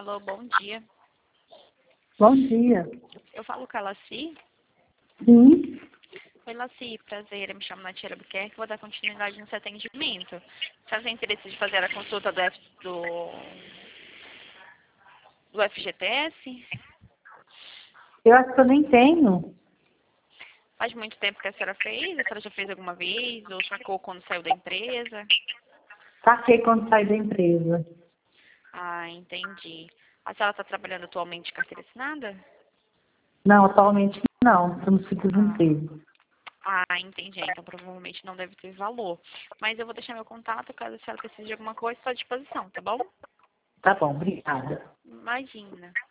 Alô, bom dia. Bom dia. Eu falo com a Laci. Sim. Oi, Laci, prazer. Eu me chamo Natiela Buquerque. Vou dar continuidade no seu atendimento. Você tem interesse de fazer a consulta do FGTS? Eu acho que eu nem tenho. Faz muito tempo que a senhora fez? A senhora já fez alguma vez? Ou sacou quando saiu da empresa? Saquei quando saí da empresa. Ah, entendi. A senhora está trabalhando atualmente de carteira assinada? Não, atualmente não. Estou no Ah, subdesemprego. entendi. Então provavelmente não deve ter valor. Mas eu vou deixar meu contato, caso a senhora precise de alguma coisa, estou à disposição, tá bom? Tá bom, obrigada. Imagina.